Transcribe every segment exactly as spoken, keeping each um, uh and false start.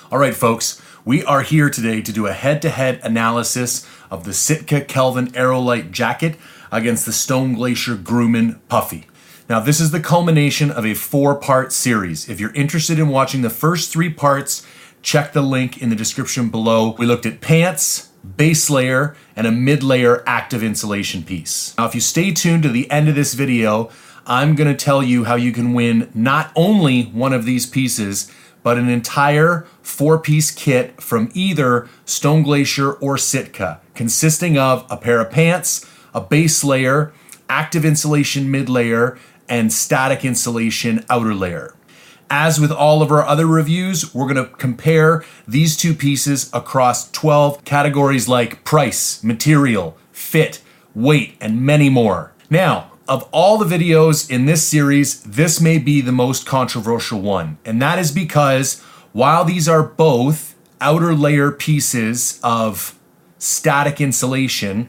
All right, folks, we are here today to do a head-to-head analysis of the Sitka Kelvin Aerolite jacket against the Stone Glacier Grumman Puffy. Now, this is the culmination of a four-part series. If you're interested in watching the first three parts, check the link in the description below. We looked at pants, base layer, and a mid-layer active insulation piece. Now, if you stay tuned to the end of this video, I'm going to tell you how you can win not only one of these pieces, but an entire four-piece kit from either Stone Glacier or Sitka, consisting of a pair of pants, a base layer, active insulation mid-layer, and static insulation outer layer. As with all of our other reviews, we're going to compare these two pieces across twelve categories like price, material, fit, weight, and many more. Now, of all the videos in this series, this may be the most controversial one, and that is because while these are both outer layer pieces of static insulation,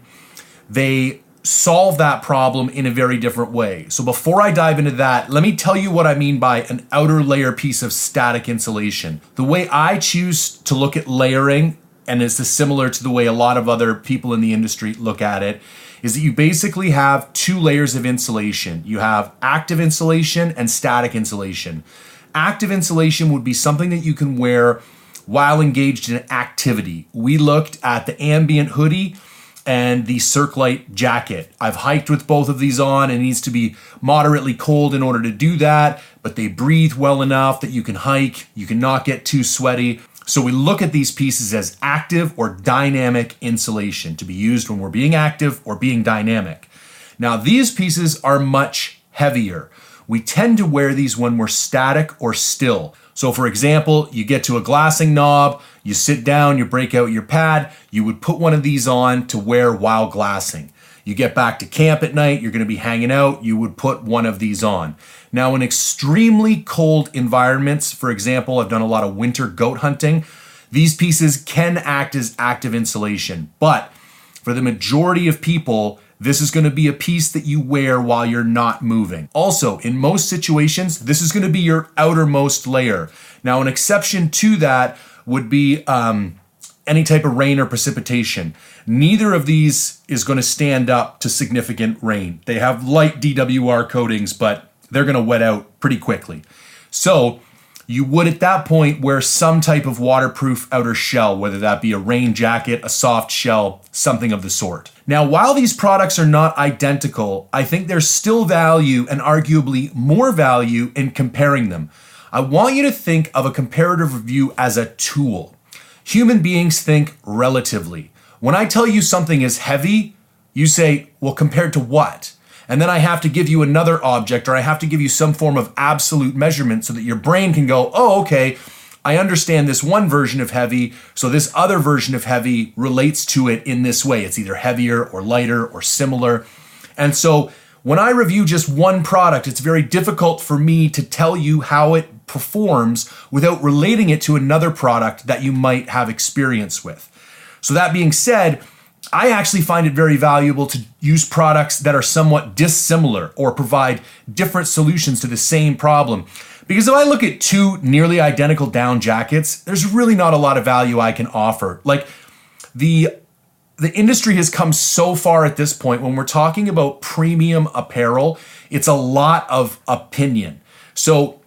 they solve that problem in a very different way. So before I dive into that, let me tell you what I mean by an outer layer piece of static insulation. The way I choose to look at layering, and it's similar to the way a lot of other people in the industry look at it, is that you basically have two layers of insulation. You have active insulation and static insulation. Active insulation would be something that you can wear while engaged in activity. We looked at the ambient hoodie and the Circlite jacket. I've hiked with both of these on, and it needs to be moderately cold in order to do that, but they breathe well enough that you can hike, you cannot get too sweaty. So we look at these pieces as active or dynamic insulation to be used when we're being active or being dynamic. Now, these pieces are much heavier. We tend to wear these when we're static or still. So for example, you get to a glassing knob, you sit down, you break out your pad, you would put one of these on to wear while glassing. You get back to camp at night, you're gonna be hanging out, you would put one of these on. Now, in extremely cold environments, for example, I've done a lot of winter goat hunting, these pieces can act as active insulation, but for the majority of people, this is gonna be a piece that you wear while you're not moving. Also, in most situations, this is gonna be your outermost layer. Now, an exception to that would be um, any type of rain or precipitation. Neither of these is gonna stand up to significant rain. They have light D W R coatings, but they're gonna wet out pretty quickly. So, you would at that point wear some type of waterproof outer shell, whether that be a rain jacket, a soft shell, something of the sort. Now, while these products are not identical, I think there's still value and arguably more value in comparing them. I want you to think of a comparative review as a tool. Human beings think relatively. When I tell you something is heavy, you say, well, compared to what? And then I have to give you another object, or I have to give you some form of absolute measurement so that your brain can go, oh, okay, I understand this one version of heavy, so this other version of heavy relates to it in this way. It's either heavier or lighter or similar. And so when I review just one product, it's very difficult for me to tell you how it performs without relating it to another product that you might have experience with. So that being said, I actually find it very valuable to use products that are somewhat dissimilar or provide different solutions to the same problem. Because if I look at two nearly identical down jackets, there's really not a lot of value I can offer. Like the, the industry has come so far at this point. When we're talking about premium apparel, it's a lot of opinion. So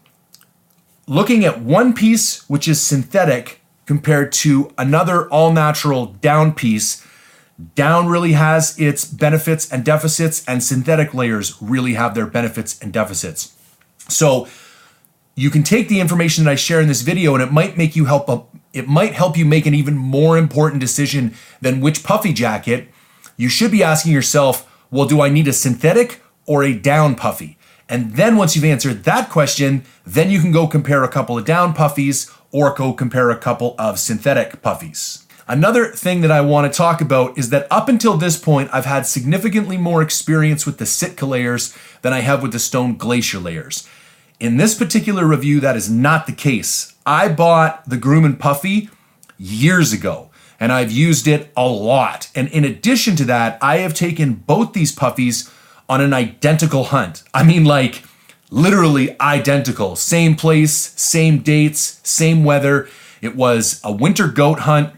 looking at one piece, which is synthetic, compared to another all-natural down piece, down really has its benefits and deficits, and synthetic layers really have their benefits and deficits. So you can take the information that I share in this video, and it might make you help. A, it might help you make an even more important decision than which puffy jacket. You should be asking yourself, well, do I need a synthetic or a down puffy? And then once you've answered that question, then you can go compare a couple of down puffies or go compare a couple of synthetic puffies. Another thing that I want to talk about is that up until this point, I've had significantly more experience with the Sitka layers than I have with the Stone Glacier layers. In this particular review, that is not the case. I bought the Grumman Puffy years ago, and I've used it a lot. And in addition to that, I have taken both these puffies on an identical hunt. I mean, like, literally identical. Same place, same dates, same weather. It was a winter goat hunt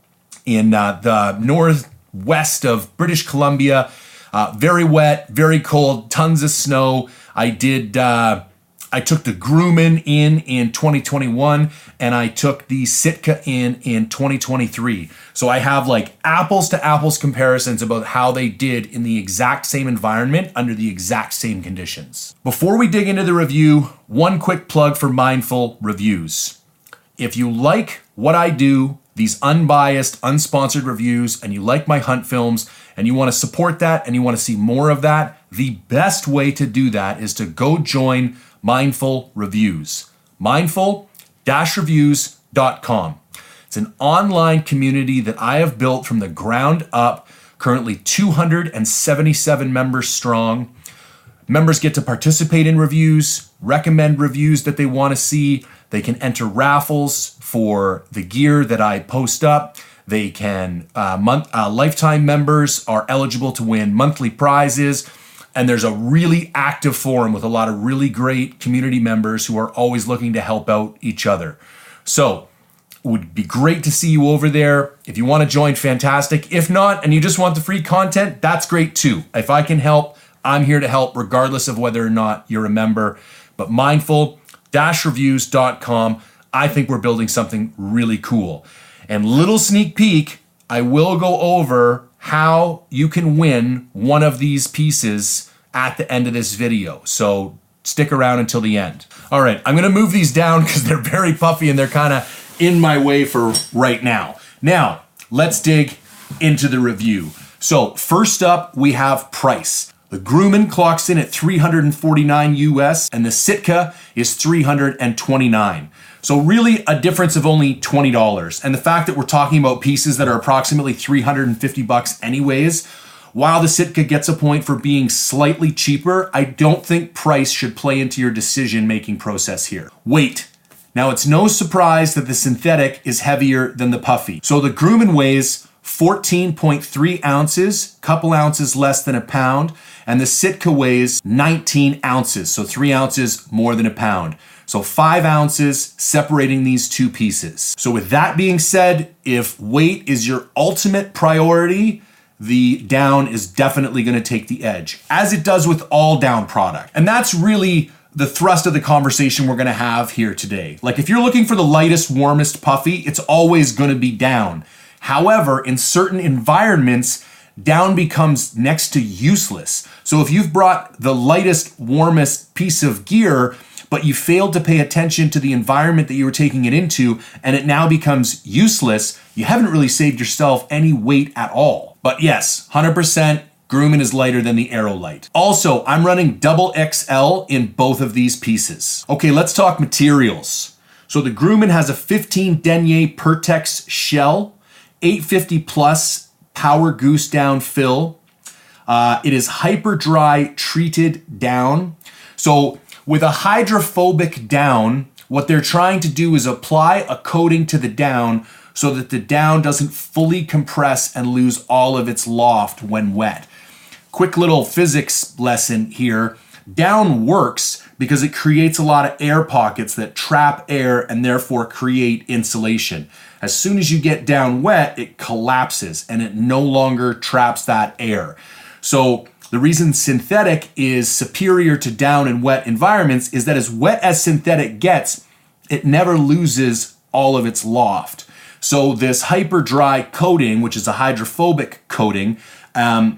in uh, the northwest of British Columbia. Uh, very wet, very cold, tons of snow. I did... Uh, I took the Grumman in in twenty twenty-one, and I took the Sitka in in twenty twenty-three. So I have like apples to apples comparisons about how they did in the exact same environment under the exact same conditions. Before we dig into the review, one quick plug for Mindful Reviews. If you like what I do, these unbiased, unsponsored reviews, and you like my hunt films, and you want to support that, and you want to see more of that, the best way to do that is to go join Mindful Reviews. mindful dash reviews dot com. It's an online community that I have built from the ground up, currently two hundred seventy-seven members strong. Members get to participate in reviews, recommend reviews that they want to see. They can enter raffles for the gear that I post up. They can, uh, month, uh, lifetime members are eligible to win monthly prizes. And there's a really active forum with a lot of really great community members who are always looking to help out each other. So it would be great to see you over there. If you want to join, fantastic. If not, and you just want the free content, that's great too. If I can help, I'm here to help regardless of whether or not you're a member. But mindful dash reviews dot com, I think we're building something really cool. And little sneak peek, I will go over how you can win one of these pieces at the end of this video. So stick around until the end. All right, I'm gonna move these down because they're very puffy and they're kind of in my way for right now. Now, let's dig into the review. So first up, we have price. The Grumman clocks in at three hundred forty-nine U S and the Sitka is three hundred twenty-nine. So really a difference of only twenty dollars. And the fact that we're talking about pieces that are approximately three hundred fifty bucks anyways, while the Sitka gets a point for being slightly cheaper, I don't think price should play into your decision-making process here. Weight. Now it's no surprise that the synthetic is heavier than the puffy. So the Grumman weighs fourteen point three ounces, couple ounces less than a pound, and the Sitka weighs nineteen ounces, so three ounces more than a pound. So five ounces separating these two pieces. So with that being said, if weight is your ultimate priority, the down is definitely going to take the edge, as it does with all down product. And that's really the thrust of the conversation we're going to have here today. Like if you're looking for the lightest, warmest puffy, it's always going to be down. However, in certain environments, down becomes next to useless. So if you've brought the lightest, warmest piece of gear, but you failed to pay attention to the environment that you were taking it into, and it now becomes useless, you haven't really saved yourself any weight at all. But yes, one hundred percent Grumman is lighter than the Aerolite. Also, I'm running double X L in both of these pieces. Okay, let's talk materials. So the Grumman has a fifteen denier Pertex shell, eight fifty plus power goose down fill. Uh, it is hyper dry treated down. So with a hydrophobic down, what they're trying to do is apply a coating to the down so that the down doesn't fully compress and lose all of its loft when wet. Quick little physics lesson here. Down works because it creates a lot of air pockets that trap air and therefore create insulation. As soon as you get down wet, it collapses and it no longer traps that air. So the reason synthetic is superior to down in wet environments is that as wet as synthetic gets, it never loses all of its loft. So this hyper dry coating, which is a hydrophobic coating, um,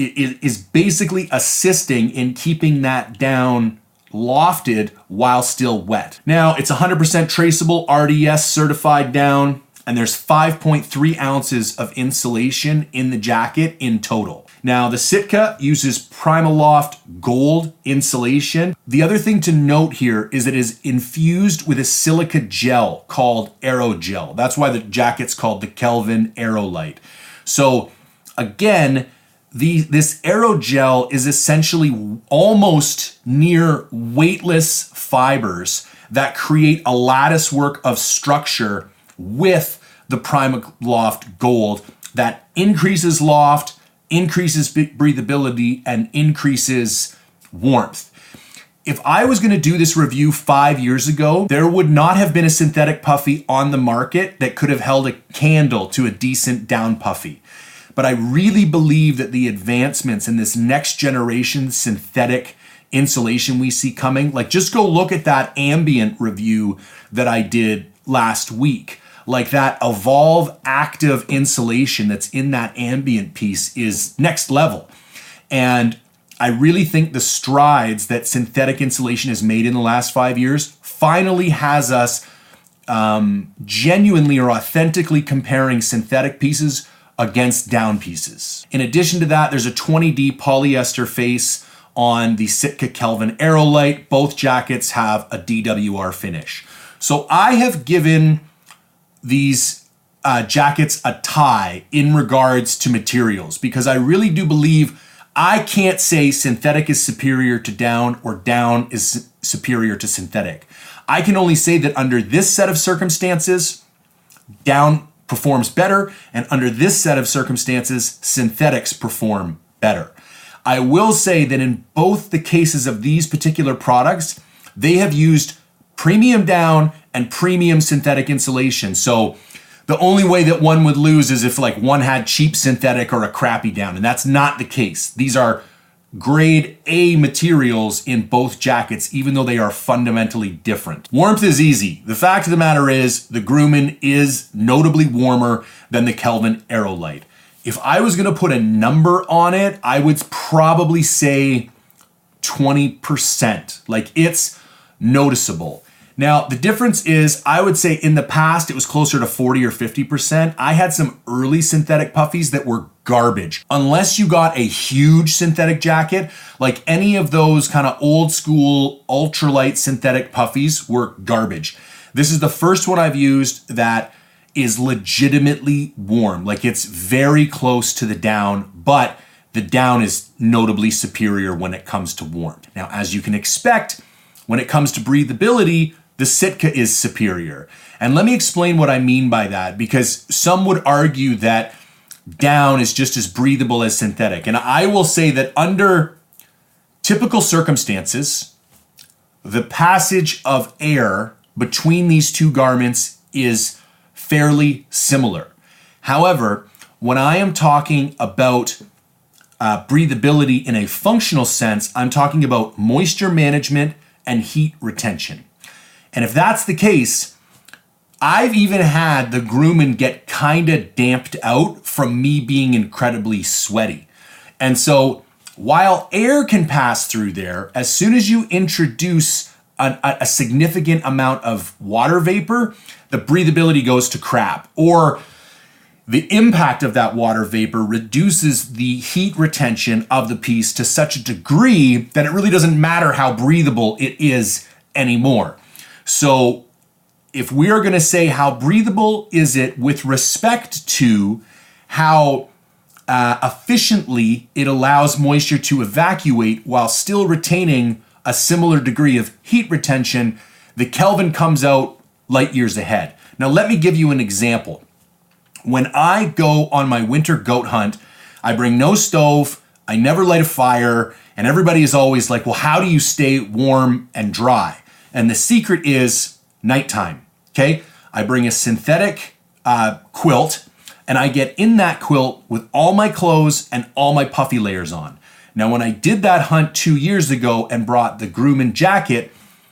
is basically assisting in keeping that down lofted while still wet. Now, it's one hundred percent traceable R D S certified down, and there's five point three ounces of insulation in the jacket in total. Now, the Sitka uses Primaloft Gold insulation. The other thing to note here is that it is infused with a silica gel called Aerogel. That's why the jacket's called the Kelvin Aerolite. So again, the, this aerogel is essentially almost near weightless fibers that create a lattice work of structure with the Primaloft Gold that increases loft, increases breathability, and increases warmth. if I was going to do this review five years ago, there would not have been a synthetic puffy on the market that could have held a candle to a decent down puffy. But I really believe that the advancements in this next generation synthetic insulation we see coming, like just go look at that ambient review that I did last week. Like that Evolve active insulation that's in that ambient piece is next level. And I really think the strides that synthetic insulation has made in the last five years finally has us um, genuinely or authentically comparing synthetic pieces against down pieces. In addition to that, there's a twenty D polyester face on the Sitka Kelvin Aerolite. Both jackets have a D W R finish. So I have given these uh, jackets a tie in regards to materials because I really do believe I can't say synthetic is superior to down or down is superior to synthetic. I can only say that under this set of circumstances, down performs better, and under this set of circumstances, synthetics perform better. I will say that in both the cases of these particular products, they have used premium down and premium synthetic insulation. So the only way that one would lose is if like one had cheap synthetic or a crappy down, and that's not the case. These are grade A materials in both jackets, even though they are fundamentally different. Warmth is easy. The fact of the matter is the Grumman is notably warmer than the Kelvin Aerolite. If I was gonna put a number on it, I would probably say twenty percent. Like it's noticeable. Now, the difference is, I would say in the past, it was closer to forty or fifty percent. I had some early synthetic puffies that were garbage. Unless you got a huge synthetic jacket, like any of those kind of old school ultralight synthetic puffies were garbage. This is the first one I've used that is legitimately warm. Like it's very close to the down, but the down is notably superior when it comes to warmth. Now, as you can expect, when it comes to breathability, the Sitka is superior. And let me explain what I mean by that, because some would argue that down is just as breathable as synthetic. And I will say that under typical circumstances, the passage of air between these two garments is fairly similar. However, when I am talking about uh, breathability in a functional sense, I'm talking about moisture management and heat retention. And if that's the case, I've even had the Grumman get kind of damped out from me being incredibly sweaty. And so while air can pass through there, as soon as you introduce a, a significant amount of water vapor, the breathability goes to crap. Or the impact of that water vapor reduces the heat retention of the piece to such a degree that it really doesn't matter how breathable it is anymore. So if we are going to say how breathable is it with respect to how uh, efficiently it allows moisture to evacuate while still retaining a similar degree of heat retention, the Kelvin comes out light years ahead. Now let me give you an example. When I go on my winter goat hunt, I bring no stove, I never light a fire, and everybody is always like, well, how do you stay warm and dry? And the secret is nighttime, okay? I bring a synthetic uh, quilt, and I get in that quilt with all my clothes and all my puffy layers on. Now, when I did that hunt two years ago and brought the Grumman jacket,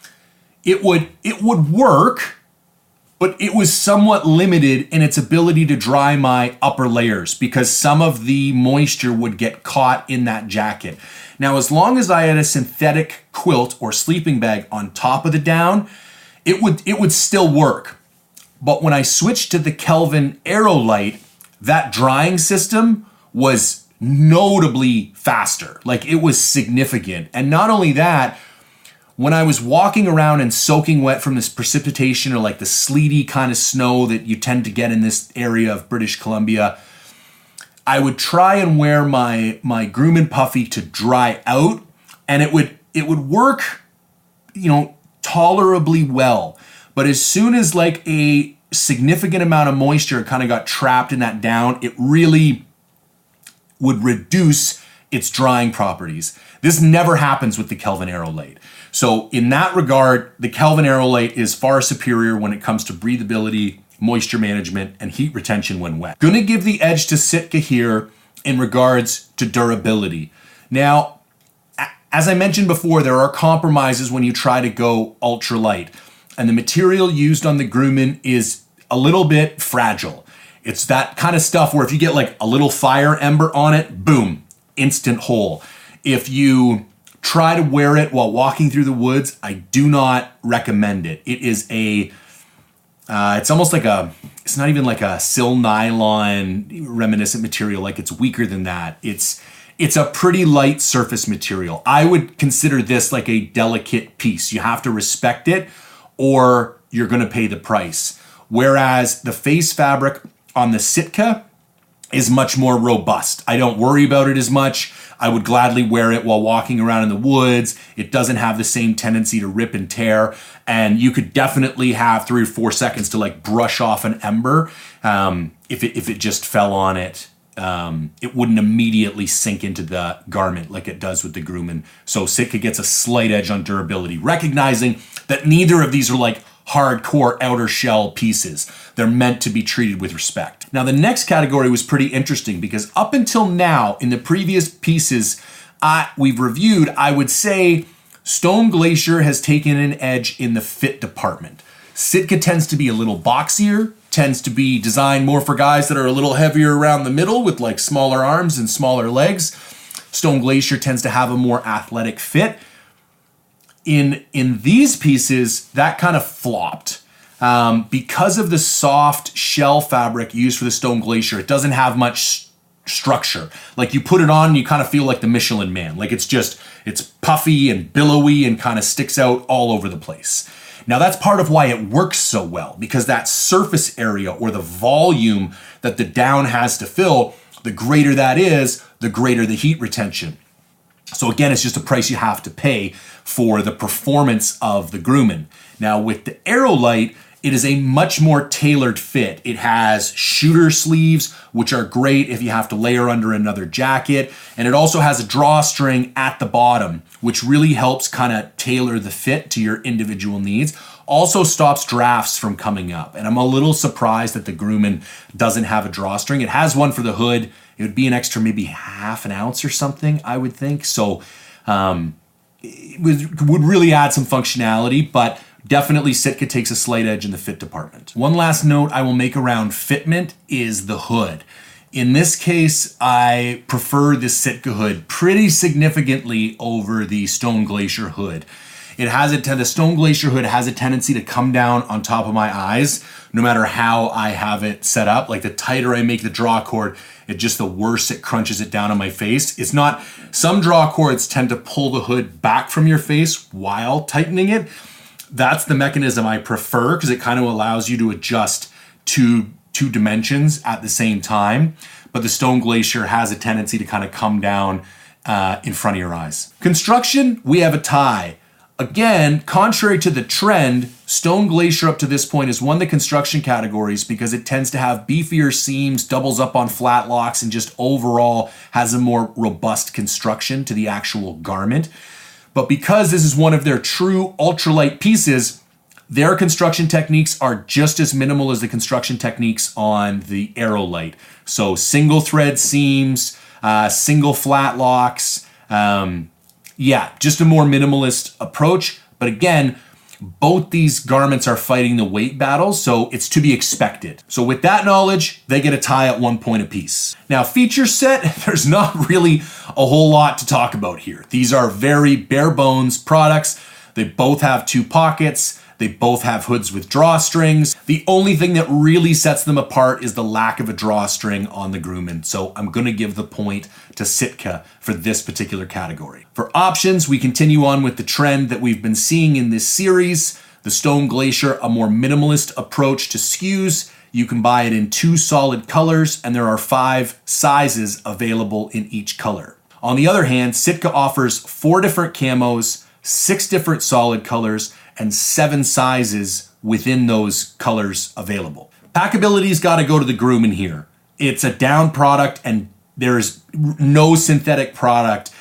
it would it would work, but it was somewhat limited in its ability to dry my upper layers because some of the moisture would get caught in that jacket. Now, as long as I had a synthetic quilt or sleeping bag on top of the down, it would it would still work. But when I switched to the Kelvin Aerolite, that drying system was notably faster. Like it was significant. And not only that, when I was walking around and soaking wet from this precipitation or like the sleety kind of snow that you tend to get in this area of British Columbia, I would try and wear my my Grumman puffy to dry out, and it would it would work, you know, tolerably well. But as soon as like a significant amount of moisture kind of got trapped in that down, it really would reduce its drying properties. This never happens with the Kelvin Aerolite. So in that regard, the Kelvin Aerolite is far superior when it comes to breathability, moisture management, and heat retention when wet. Gonna give the edge to Sitka here in regards to durability. Now, as I mentioned before, there are compromises when you try to go ultralight, and the material used on the Grumman is a little bit fragile. It's that kind of stuff where if you get like a little fire ember on it, boom, instant hole. If you try to wear it while walking through the woods, I do not recommend it. It is a, uh, it's almost like a, it's not even like a sil nylon reminiscent material, like it's weaker than that. It's, it's a pretty light surface material. I would consider this like a delicate piece. You have to respect it or you're gonna pay the price. Whereas the face fabric on the Sitka is much more robust. I don't worry about it as much. I would gladly wear it while walking around in the woods. It doesn't have the same tendency to rip and tear. And you could definitely have three or four seconds to like brush off an ember. Um, if it, if it just fell on it, um, it wouldn't immediately sink into the garment like it does with the Grumman. So Sitka gets a slight edge on durability, recognizing that neither of these are like hardcore outer shell pieces. They're meant to be treated with respect. Now, the next category was pretty interesting because up until now, in the previous pieces uh, we've reviewed, I would say Stone Glacier has taken an edge in the fit department. Sitka tends to be a little boxier, tends to be designed more for guys that are a little heavier around the middle with like smaller arms and smaller legs. Stone Glacier tends to have a more athletic fit. In, in these pieces, that kind of flopped. Um, because of the soft shell fabric used for the Stone Glacier, it doesn't have much st- structure. Like you put it on and you kind of feel like the Michelin Man. Like it's just, it's puffy and billowy and kind of sticks out all over the place. Now that's part of why it works so well, because that surface area or the volume that the down has to fill, the greater that is, the greater the heat retention. So again, it's just a price you have to pay for the performance of the Grumman. Now with the Aerolite, it is a much more tailored fit. It has shooter sleeves, which are great if you have to layer under another jacket. And it also has a drawstring at the bottom, which really helps kind of tailor the fit to your individual needs. Also stops drafts from coming up. And I'm a little surprised that the Grumman doesn't have a drawstring. It has one for the hood. It would be an extra maybe half an ounce or something, I would think. So um, it would, would really add some functionality, but definitely Sitka takes a slight edge in the fit department. One last note I will make around fitment is the hood. In this case, I prefer the Sitka hood pretty significantly over the Stone Glacier hood. It has a ten- the Stone Glacier hood has a tendency to come down on top of my eyes, no matter how I have it set up. Like the tighter I make the draw cord, it just the worse it crunches it down on my face. It's not, some draw cords tend to pull the hood back from your face while tightening it. That's the mechanism I prefer because it kind of allows you to adjust two, two dimensions at the same time. But the Stone Glacier has a tendency to kind of come down uh, in front of your eyes. Construction, we have a tie. Again, contrary to the trend, Stone Glacier up to this point has won the construction categories because it tends to have beefier seams, doubles up on flat locks, and just overall has a more robust construction to the actual garment. But because this is one of their true ultralight pieces, their construction techniques are just as minimal as the construction techniques on the Aerolite. So single thread seams, uh, single flat locks, um, yeah, just a more minimalist approach. But again, both these garments are fighting the weight battle, so it's to be expected. So with that knowledge, they get a tie at one point apiece. Now, feature set, there's not really a whole lot to talk about here. These are very bare bones products. They both have two pockets. They both have hoods with drawstrings. The only thing that really sets them apart is the lack of a drawstring on the Grumman. So I'm gonna give the point to Sitka for this particular category. For options, we continue on with the trend that we've been seeing in this series. The Stone Glacier, a more minimalist approach to S K Us. You can buy it in two solid colors, and there are five sizes available in each color. On the other hand, Sitka offers four different camos, six different solid colors, and seven sizes within those colors available. Packability's got to go to the Grumman here. It's a down product, and there's no synthetic product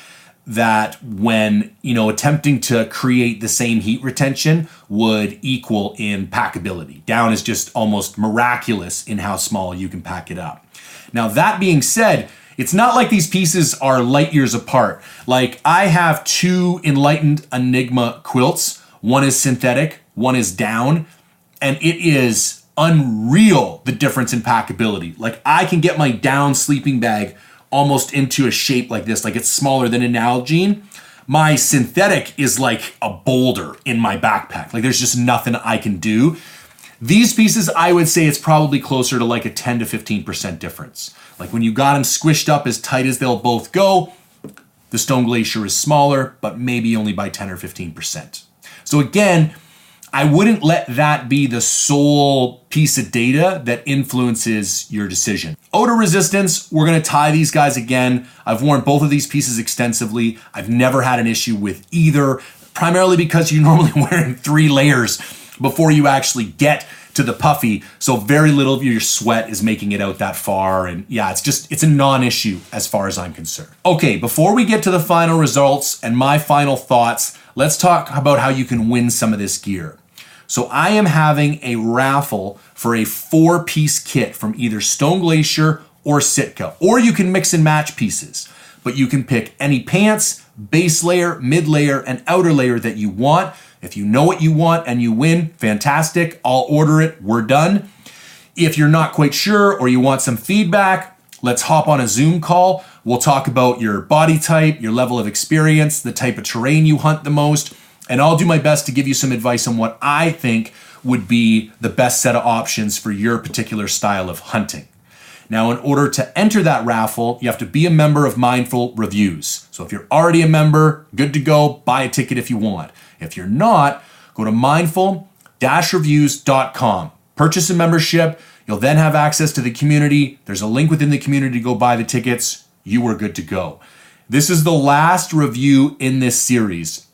that when, you know, attempting to create the same heat retention would equal in packability. Down is just almost miraculous in how small you can pack it up. Now, that being said, it's not like these pieces are light years apart. Like, I have two Enlightened Enigma quilts. One is synthetic, one is down, and it is unreal, the difference in packability. Like, I can get my down sleeping bag almost into a shape like this, like it's smaller than an Nalgene. My synthetic is like a boulder in my backpack. Like, there's just nothing I can do. These pieces, I would say it's probably closer to like a ten to fifteen percent difference. Like, when you got them squished up as tight as they'll both go, the Stone Glacier is smaller, but maybe only by ten or fifteen percent. So again, I wouldn't let that be the sole piece of data that influences your decision. Odor resistance, we're gonna tie these guys again. I've worn both of these pieces extensively. I've never had an issue with either, primarily because you're normally wearing three layers before you actually get to the puffy. So very little of your sweat is making it out that far. And yeah, it's just, it's a non-issue as far as I'm concerned. Okay, before we get to the final results and my final thoughts, let's talk about how you can win some of this gear. So I am having a raffle for a four-piece kit from either Stone Glacier or Sitka, or you can mix and match pieces, but you can pick any pants, base layer, mid layer, and outer layer that you want. If you know what you want and you win, fantastic, I'll order it, we're done. If you're not quite sure or you want some feedback, let's hop on a Zoom call. We'll talk about your body type, your level of experience, the type of terrain you hunt the most, and I'll do my best to give you some advice on what I think would be the best set of options for your particular style of hunting. Now, in order to enter that raffle, you have to be a member of Mindful Reviews. So if you're already a member, good to go, buy a ticket if you want. If you're not, go to mindful dash reviews dot com. Purchase a membership. You'll then have access to the community. There's a link within the community to go buy the tickets. You are good to go. This is the last review in this series.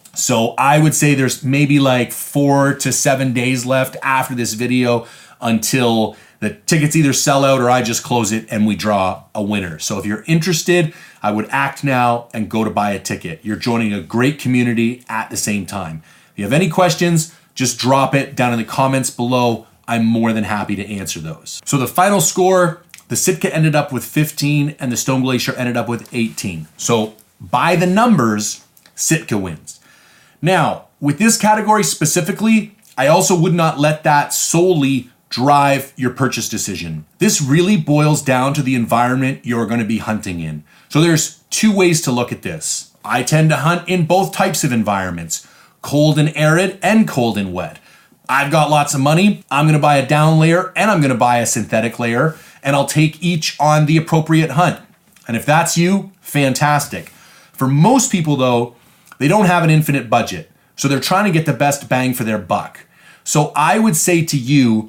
So I would say there's maybe like four to seven days left after this video until the tickets either sell out or I just close it and we draw a winner. So if you're interested, I would act now and go to buy a ticket. You're joining a great community at the same time. If you have any questions, just drop it down in the comments below. I'm more than happy to answer those. So the final score, the Sitka ended up with fifteen and the Stone Glacier ended up with eighteen. So by the numbers, Sitka wins. Now, with this category specifically, I also would not let that solely drive your purchase decision. This really boils down to the environment you're going to be hunting in. So there's two ways to look at this. I tend to hunt in both types of environments, cold and arid and cold and wet. I've got lots of money. I'm going to buy a down layer and I'm going to buy a synthetic layer, and I'll take each on the appropriate hunt. And if that's you, fantastic. For most people though, they don't have an infinite budget, so they're trying to get the best bang for their buck. So I would say to you,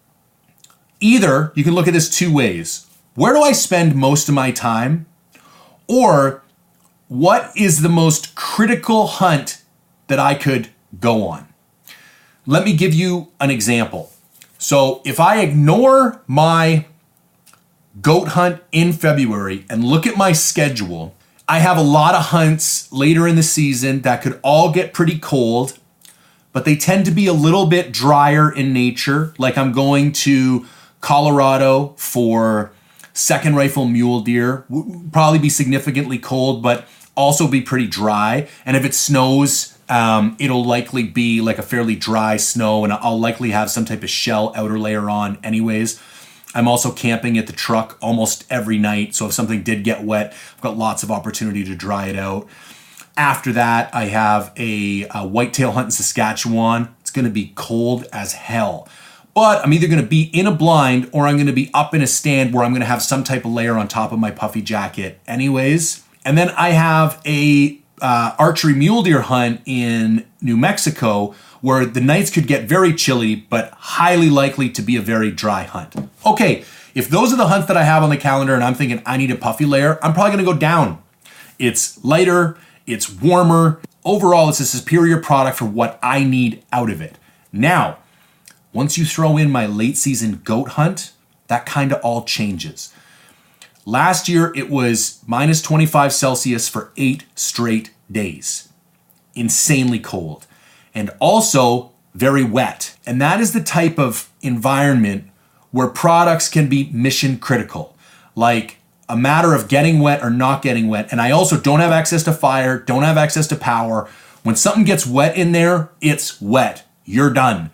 either you can look at this two ways. Where do I spend most of my time? Or what is the most critical hunt that I could go on? Let me give you an example. So if I ignore my goat hunt in February and look at my schedule, I have a lot of hunts later in the season that could all get pretty cold, but they tend to be a little bit drier in nature. Like I'm going to Colorado for second rifle mule deer, would probably be significantly cold, but also be pretty dry. And if it snows, um, it'll likely be like a fairly dry snow, and I'll likely have some type of shell outer layer on anyways. I'm also camping at the truck almost every night, so if something did get wet, I've got lots of opportunity to dry it out. After that, I have a, a whitetail hunt in Saskatchewan. It's gonna be cold as hell. But I'm either gonna be in a blind or I'm gonna be up in a stand where I'm gonna have some type of layer on top of my puffy jacket anyways. And then I have a uh, archery mule deer hunt in New Mexico where the nights could get very chilly, but highly likely to be a very dry hunt. Okay, if those are the hunts that I have on the calendar and I'm thinking I need a puffy layer, I'm probably gonna go down. It's lighter, it's warmer. Overall, it's a superior product for what I need out of it. Now, once you throw in my late season goat hunt, that kind of all changes. Last year, it was minus twenty-five Celsius for eight straight days. Insanely cold. And also very wet. And that is the type of environment where products can be mission critical. Like a matter of getting wet or not getting wet. And I also don't have access to fire, don't have access to power. When something gets wet in there, it's wet. You're done.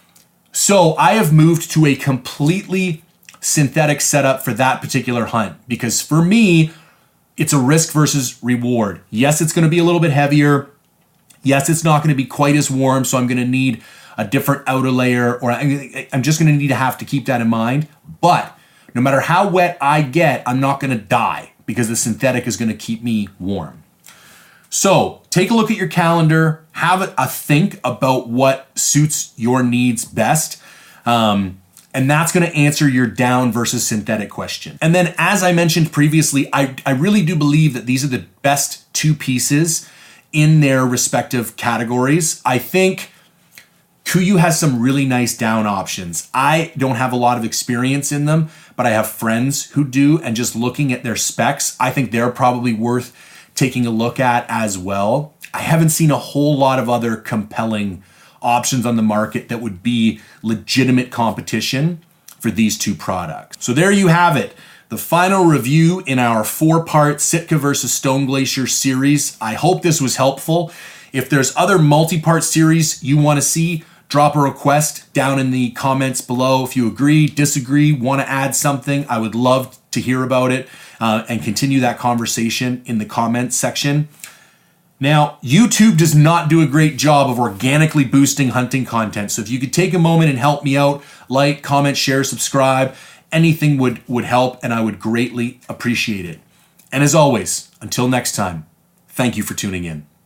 So I have moved to a completely synthetic setup for that particular hunt because for me, it's a risk versus reward. Yes, it's going to be a little bit heavier. Yes, it's not going to be quite as warm, so I'm going to need a different outer layer, or I'm just going to need to have to keep that in mind. But no matter how wet I get, I'm not going to die because the synthetic is going to keep me warm. So take a look at your calendar, have a think about what suits your needs best. Um, And that's going to answer your down versus synthetic question. And then, as I mentioned previously, I, I really do believe that these are the best two pieces in their respective categories. I think KUIU has some really nice down options. I don't have a lot of experience in them, but I have friends who do. And just looking at their specs, I think they're probably worth taking a look at as well. I haven't seen a whole lot of other compelling options on the market that would be legitimate competition for these two products. So there you have it. The final review in our four-part Sitka versus Stone Glacier series. I hope this was helpful. If there's other multi-part series you want to see, drop a request down in the comments below. If you agree, disagree, want to add something, I would love to hear about it uh, and continue that conversation in the comments section. Now, YouTube does not do a great job of organically boosting hunting content. So if you could take a moment and help me out, like, comment, share, subscribe, anything would, would help, and I would greatly appreciate it. And as always, until next time, thank you for tuning in.